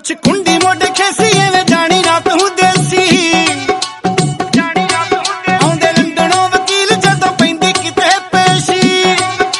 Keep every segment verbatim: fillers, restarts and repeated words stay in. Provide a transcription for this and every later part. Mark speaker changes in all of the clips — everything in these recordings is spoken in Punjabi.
Speaker 1: ਮੁੱਛ ਕੁੰਡੀ ਮੋਢੇ ਖੇਸੀ ਐਵੇਂ ਜਾਣੀ ਨਾ ਤੂੰ ਦੇਸੀ ਆਉਂਦੇ ਲੰਡਨੋਂ ਵਕੀਲ ਜਦੋਂ ਪੈਂਦੀ ਕਿਤੇ ਪੇਸ਼ੀ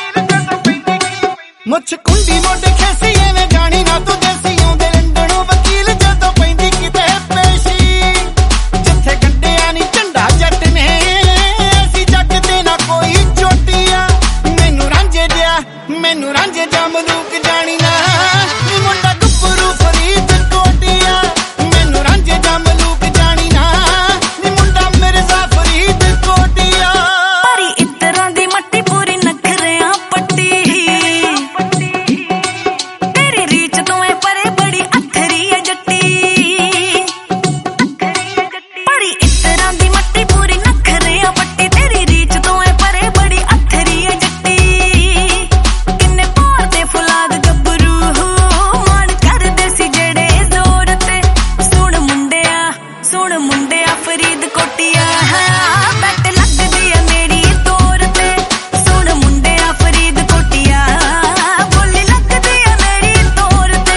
Speaker 1: ਮੁੱਛ ਕੁੰਡੀ ਮੋਢੇ ਖੇਸੀ ਐਵੇਂ ਜਾਣੀ ਨਾ ਤੂੰ ਦੇਸੀ ਆਉਂਦੇ ਲੰਡਨੋਂ ਵਕੀਲ ਜਦੋਂ ਪੈਂਦੀ ਕਿਤੇ ਪੇਸ਼ੀ ਜਿੱਥੇ ਗੱਡਿਆ ਨੀ ਝੰਡਾ ਜੱਟ ਨੇ ਅਸੀਂ ਜੱਟ ਤੇ ਨਾ ਕੋਈ ਚੋਟੀਆਂ ਮੈਨੂੰ ਰਾਂਝੇ ਜਿਆ ਮੈਨੂੰ ਰਾਂਝੇ ਜਾ ਮਲੂਕ ਜਾਣੀ ਨਾ ਨੀ ਮੁੰਡਾ ਗੱਭਰੂ ਫਰੀਦ ਕੋਟੀਆਂ ਮੈਨੂੰ ਰਾਂਝੇ ਜਾ ਮਲੂਕ ਜਾਣੀ ਨਾ ਨੀ ਮੁੰਡਾ ਮਿਰਜ਼ਾ ਫਰੀਦ ਕੋਟੀਆਂ
Speaker 2: ਪਰੀ ਇਤਰਾਂ ਦੀ ਮੱਟੀ ਪੂਰੀ ਨਖਰਿਆਂ ਪੱਟੀ ਤੇਰੀ ਰੀਚ ਤੋਂ ਐ ਪਰੇ ਬੜੀ ਅਥਰੀ ਐ ਜੱਟੀ ਪਰੀ ਇਤਰਾਂ ਦੀ ਮੱਟੀ ਪੂਰੀ ਨਖਰਿਆਂ ਪੱਟੀ ਤੇਰੀ ਰੀਚ ਤੋਂ ਐ ਪਰੇ ਬੜੀ ਅਥਰੀ ਐ ਜੱਟੀ ਕਿੰਨੇ ਪਾਰ ਦੇ ਫੁਲਾਦ ਗੱਭਰੂ ਮਨ ਕਰਦੇ ਸੀ ਜਿਹੜੇ ਜ਼ੋਰ ਤੇ ਸੁਣ ਮੁੰਡਿਆ ਸੁਣ ਮੁੰਡਿਆ ਫਰੀਦ ਕੋਟੀਆਂ ਬੈਟ ਲੱਗਦੀ ਐ ਮੇਰੀ ਤੋਰ ਤੇ ਸੁਣ ਮੁੰਡਿਆ ਫਰੀਦ ਕੋਟੀਆਂ ਬੋਲੀ ਲੱਗਦੀ ਐ ਮੇਰੀ ਤੋਰ ਤੇ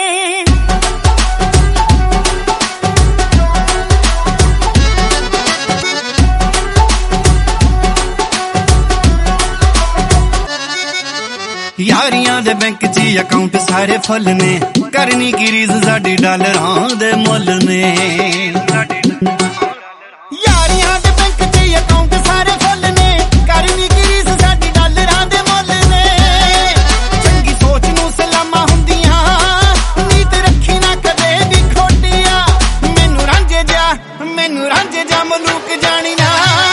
Speaker 1: ਯਾਰੀਆਂ ਦੇ ਬੈਂਕ 'ਚ ਅਕਾਊਂਟ ਸਾਰੇ ਫੁੱਲ ਨੇ ਕਰਨੀ ਕੀ ਰੀਜ਼ ਸਾਡੀ ਡਾਲਰਾਂ ਦੇ ਮੁੱਲ ਨੇ ਯਾਰੀਆਂ ਦੇ ਬੈਂਕ 'ਚ ਅਕਾਊਂਟ ਸਾਰੇ ਫੁੱਲ ਨੇ ਕਰਨੀ ਕੀ ਰੀਜ਼ ਸਾਡੀ ਡਾਲਰਾਂ ਦੇ ਮੁੱਲ ਨੇ ਚੰਗੀ ਸੋਚ ਨੂੰ ਸਲਾਮਾਂ ਹੁੰਦੀਆਂ ਨੀਤ ਰੱਖੀ ਨਾ ਕਦੇ ਵੀ ਖੋਟੀਆਂ ਮੈਨੂੰ ਰਾਂਝੇ ਜਾ ਮੈਨੂੰ ਰਾਂਝੇ ਜਾ ਮਲੂਕ ਜਾਣੀ ਨਾ